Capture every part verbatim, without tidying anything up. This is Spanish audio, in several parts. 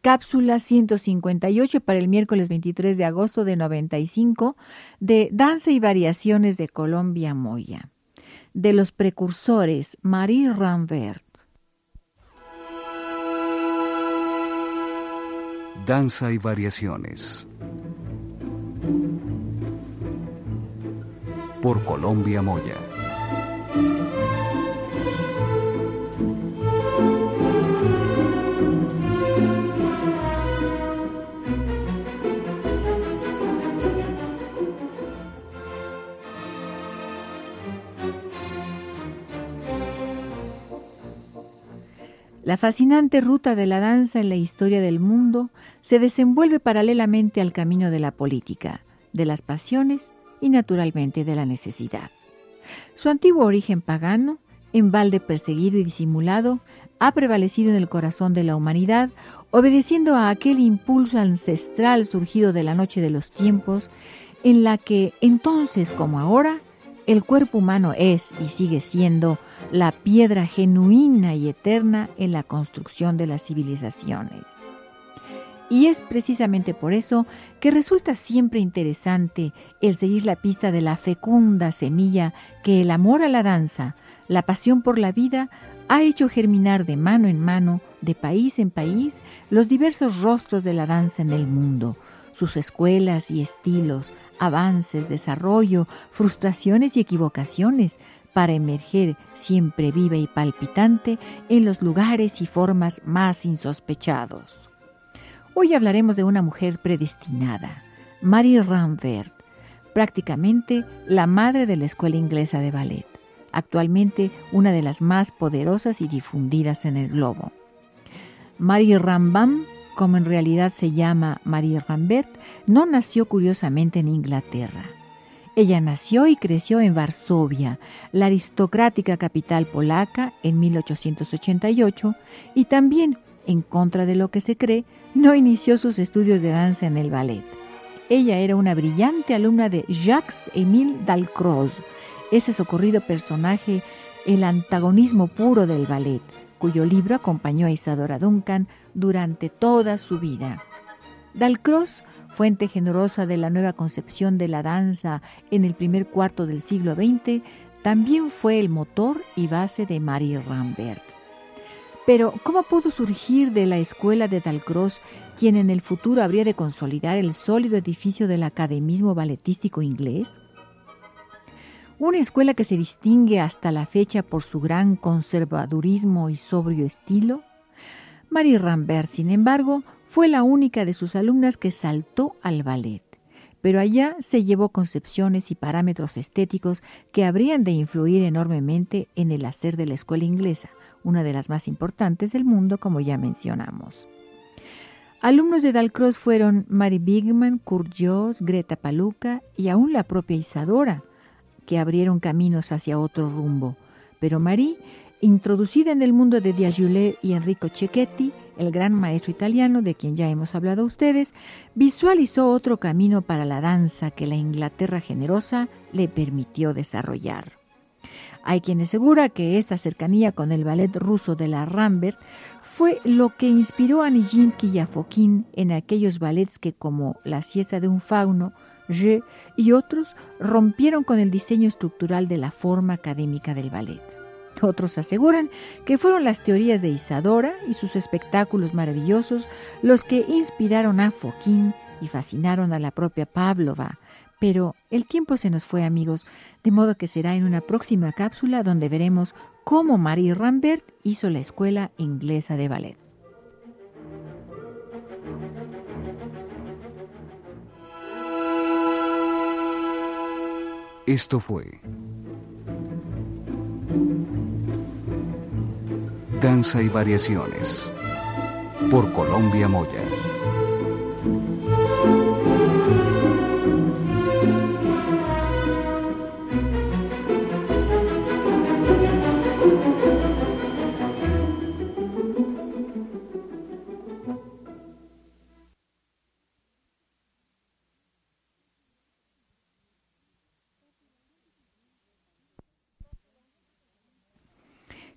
cápsula ciento cincuenta y ocho para el miércoles veintitrés de agosto de noventa y cinco de Danza y Variaciones de Colombia Moya. De los precursores, Marie Rambert. Danza y Variaciones por Colombia Moya. La fascinante ruta de la danza en la historia del mundo se desenvuelve paralelamente al camino de la política, de las pasiones y naturalmente de la necesidad. Su antiguo origen pagano, en balde perseguido y disimulado, ha prevalecido en el corazón de la humanidad, obedeciendo a aquel impulso ancestral surgido de la noche de los tiempos, en la que, entonces como ahora, el cuerpo humano es y sigue siendo la piedra genuina y eterna en la construcción de las civilizaciones. Y es precisamente por eso que resulta siempre interesante el seguir la pista de la fecunda semilla que el amor a la danza, la pasión por la vida, ha hecho germinar de mano en mano, de país en país, los diversos rostros de la danza en el mundo, sus escuelas y estilos, avances, desarrollo, frustraciones y equivocaciones, para emerger siempre viva y palpitante en los lugares y formas más insospechados. Hoy hablaremos de una mujer predestinada, Marie Rambert, prácticamente la madre de la escuela inglesa de ballet, actualmente una de las más poderosas y difundidas en el globo. Marie Rambam, como en realidad se llama Marie Rambert, no nació curiosamente en Inglaterra. Ella nació y creció en Varsovia, la aristocrática capital polaca, en mil ochocientos ochenta y ocho, y también, en contra de lo que se cree, no inició sus estudios de danza en el ballet. Ella era una brillante alumna de Jacques-Émile Dalcroze, ese socorrido personaje, el antagonismo puro del ballet, cuyo libro acompañó a Isadora Duncan durante toda su vida. Dalcroze, fuente generosa de la nueva concepción de la danza en el primer cuarto del siglo veinte, también fue el motor y base de Marie Rambert. Pero, ¿cómo pudo surgir de la escuela de Dalcroze, quien en el futuro habría de consolidar el sólido edificio del academismo balletístico inglés? Una escuela que se distingue hasta la fecha por su gran conservadurismo y sobrio estilo. Marie Rambert, sin embargo, fue la única de sus alumnas que saltó al ballet, pero allá se llevó concepciones y parámetros estéticos que habrían de influir enormemente en el hacer de la escuela inglesa, una de las más importantes del mundo, como ya mencionamos. Alumnos de Dalcroze fueron Mary Bigman, Kurt Jooss, Greta Pallucca y aún la propia Isadora, que abrieron caminos hacia otro rumbo. Pero Marie, introducida en el mundo de Diaghilev y Enrico Cecchetti, el gran maestro italiano de quien ya hemos hablado a ustedes, visualizó otro camino para la danza que la Inglaterra generosa le permitió desarrollar. Hay quien asegura que esta cercanía con el ballet ruso de la Rambert fue lo que inspiró a Nijinsky y a Fokine en aquellos ballets que, como La siesta de un fauno, Je y otros, rompieron con el diseño estructural de la forma académica del ballet. Otros aseguran que fueron las teorías de Isadora y sus espectáculos maravillosos los que inspiraron a Fokine y fascinaron a la propia Pavlova. Pero el tiempo se nos fue, amigos, de modo que será en una próxima cápsula donde veremos cómo Marie Rambert hizo la escuela inglesa de ballet. Esto fue Danza y Variaciones por Colombia Moya.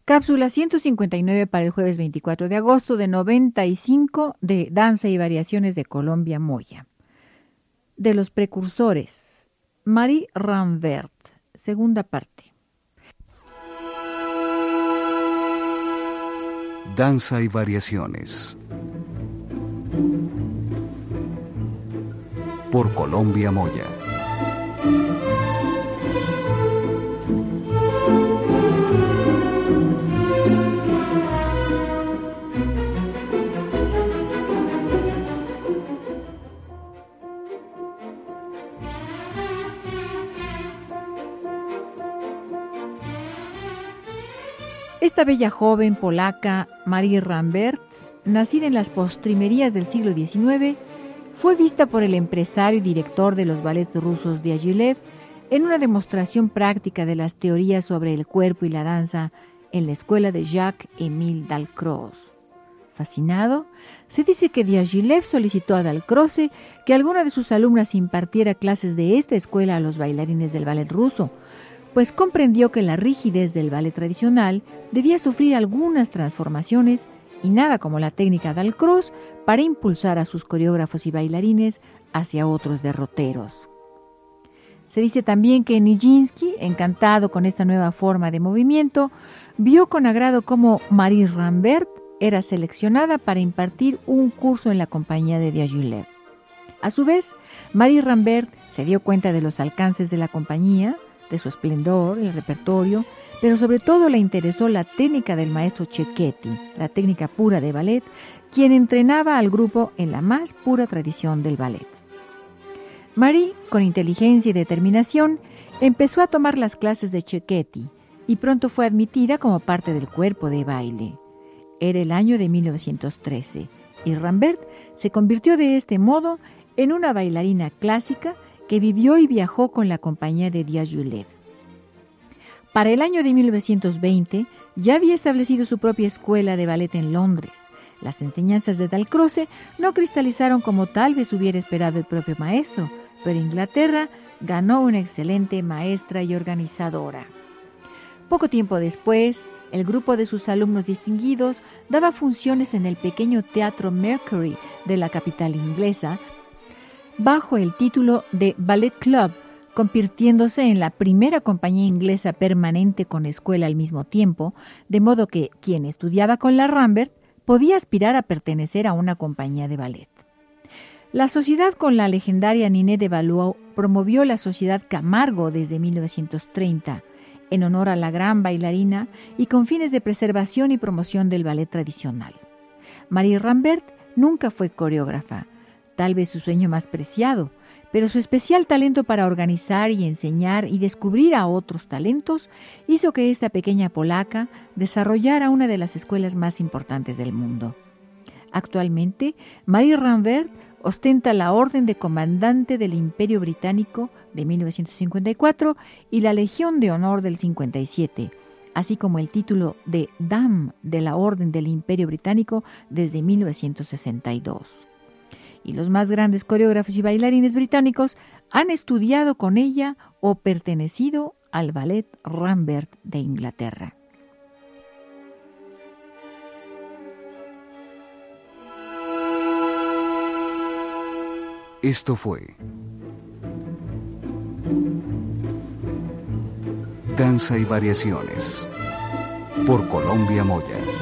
Cápsula ciento cincuenta y nueve para el jueves veinticuatro de agosto de noventa y cinco de Danza y Variaciones de Colombia Moya. De los precursores, Marie Rambert, segunda parte. Danza y Variaciones. Por Colombia Moya. Esta bella joven polaca, Marie Rambert, nacida en las postrimerías del siglo diecinueve, fue vista por el empresario y director de los ballets rusos Diaghilev en una demostración práctica de las teorías sobre el cuerpo y la danza en la escuela de Jacques-Émile Dalcroze. Fascinado, se dice que Diaghilev solicitó a Dalcroze que alguna de sus alumnas impartiera clases de esta escuela a los bailarines del ballet ruso, pues comprendió que la rigidez del ballet tradicional debía sufrir algunas transformaciones y nada como la técnica Dalcroze para impulsar a sus coreógrafos y bailarines hacia otros derroteros. Se dice también que Nijinsky, encantado con esta nueva forma de movimiento, vio con agrado cómo Marie Rambert era seleccionada para impartir un curso en la compañía de Diaghilev. A su vez, Marie Rambert se dio cuenta de los alcances de la compañía, de su esplendor, el repertorio, pero sobre todo le interesó la técnica del maestro Cecchetti, la técnica pura de ballet, quien entrenaba al grupo en la más pura tradición del ballet. Marie, con inteligencia y determinación, empezó a tomar las clases de Cecchetti y pronto fue admitida como parte del cuerpo de baile. Era el año de mil novecientos trece y Rambert se convirtió de este modo en una bailarina clásica que vivió y viajó con la compañía de Diaghilev. Para el año de mil novecientos veinte ya había establecido su propia escuela de ballet en Londres. Las enseñanzas de Dalcroze no cristalizaron como tal vez hubiera esperado el propio maestro, pero Inglaterra ganó una excelente maestra y organizadora. Poco tiempo después, el grupo de sus alumnos distinguidos daba funciones en el pequeño Teatro Mercury de la capital inglesa, bajo el título de Ballet Club, convirtiéndose en la primera compañía inglesa permanente con escuela al mismo tiempo, de modo que quien estudiaba con la Rambert podía aspirar a pertenecer a una compañía de ballet. La sociedad con la legendaria Niné de Valois promovió la Sociedad Camargo desde mil novecientos treinta, en honor a la gran bailarina y con fines de preservación y promoción del ballet tradicional. Marie Rambert nunca fue coreógrafa, tal vez su sueño más preciado, pero su especial talento para organizar y enseñar y descubrir a otros talentos hizo que esta pequeña polaca desarrollara una de las escuelas más importantes del mundo. Actualmente, Marie Rambert ostenta la Orden de Comandante del Imperio Británico de mil novecientos cincuenta y cuatro y la Legión de Honor del cincuenta y siete, así como el título de Dame de la Orden del Imperio Británico desde mil novecientos sesenta y dos. Y los más grandes coreógrafos y bailarines británicos han estudiado con ella o pertenecido al Ballet Rambert de Inglaterra. Esto fue Danza y Variaciones por Colombia Moya.